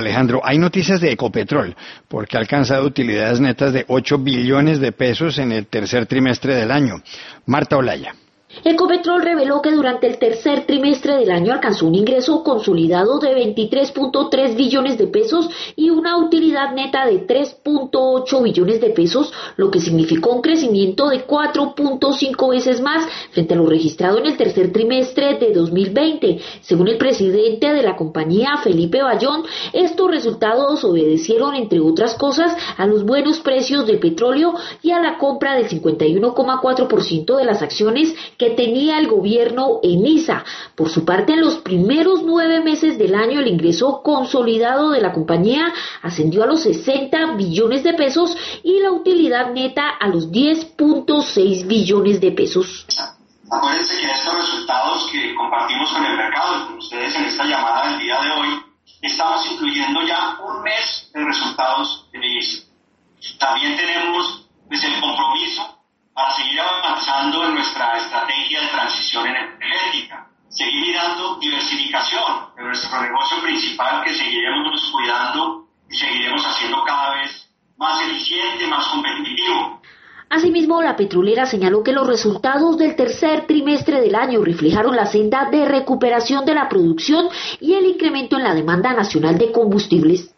Alejandro, hay noticias de Ecopetrol, porque ha alcanzado utilidades netas de 8 billones de pesos en el tercer trimestre del año. Marta Olaya. Ecopetrol reveló que durante el tercer trimestre del año alcanzó un ingreso consolidado de 23.3 billones de pesos y una utilidad neta de 3.8 billones de pesos, lo que significó un crecimiento de 4.5 veces más frente a lo registrado en el tercer trimestre de 2020. Según el presidente de la compañía, Felipe Bayón, estos resultados obedecieron, entre otras cosas, a los buenos precios del petróleo y a la compra del 51,4% de las acciones que tenía el gobierno en ISA. Por su parte, en los primeros 9 meses del año, el ingreso consolidado de la compañía ascendió a los 60 billones de pesos y la utilidad neta a los 10.6 billones de pesos. Acuérdense que estos resultados que compartimos con el mercado, con ustedes en esta llamada del día de hoy, estamos incluyendo ya un mes de resultados de ISA. También tenemos el compromiso para seguir avanzando en nuestra estrategia de transición energética, seguir mirando diversificación de nuestro negocio principal que seguiremos cuidando y seguiremos haciendo cada vez más eficiente, más competitivo. Asimismo, la petrolera señaló que los resultados del tercer trimestre del año reflejaron la senda de recuperación de la producción y el incremento en la demanda nacional de combustibles.